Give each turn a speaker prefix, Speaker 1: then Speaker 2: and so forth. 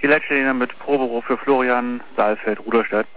Speaker 1: Die Leitstelle mit Probberuf für Florian Saalfeld, Ruderstadt.